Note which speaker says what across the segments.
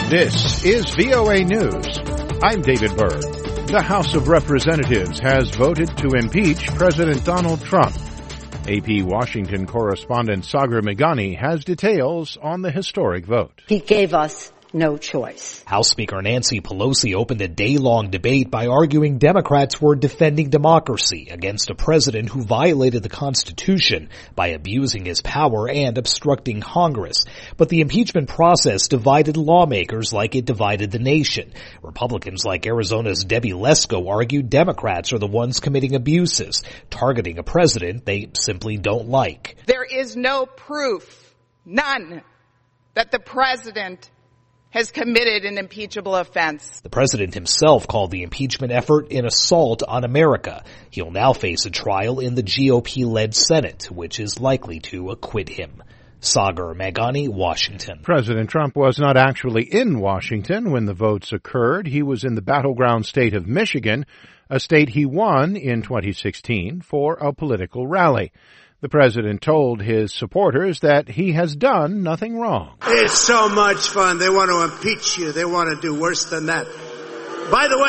Speaker 1: This is VOA News. I'm David Berg. The House of Representatives has voted to impeach President Donald Trump. AP Washington correspondent Sagar Meghani has details on the historic vote.
Speaker 2: He gave us no choice.
Speaker 3: House Speaker Nancy Pelosi opened a day-long debate by arguing Democrats were defending democracy against a president who violated the Constitution by abusing his power and obstructing Congress. But the impeachment process divided lawmakers like it divided the nation. Republicans like Arizona's Debbie Lesko argued Democrats are the ones committing abuses, targeting a president they simply don't like.
Speaker 4: There is no proof, none, that the president has committed an impeachable offense.
Speaker 3: The president himself called the impeachment effort an assault on America. He'll now face a trial in the GOP-led Senate, which is likely to acquit him. Sagar Meghani, Washington.
Speaker 1: President Trump was not actually in Washington when the votes occurred. He was in the battleground state of Michigan, a state he won in 2016 for a political rally. The president told his supporters that he has done nothing wrong.
Speaker 5: It's so much fun. They want to impeach you. They want to do worse than that. By the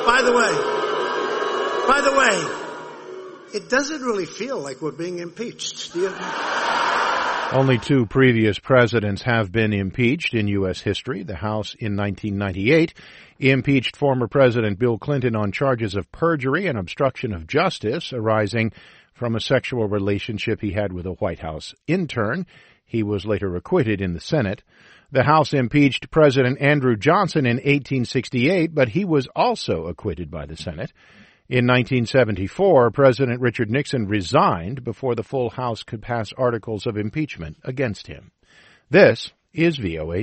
Speaker 5: way, it doesn't really feel like we're being impeached, do you?
Speaker 1: Only two previous presidents have been impeached in U.S. history. The House in 1998 impeached former President Bill Clinton on charges of perjury and obstruction of justice arising from a sexual relationship he had with a White House intern. He was later acquitted in the Senate. The House impeached President Andrew Johnson in 1868, but he was also acquitted by the Senate. In 1974, President Richard Nixon resigned before the full House could pass articles of impeachment against him. This is VOA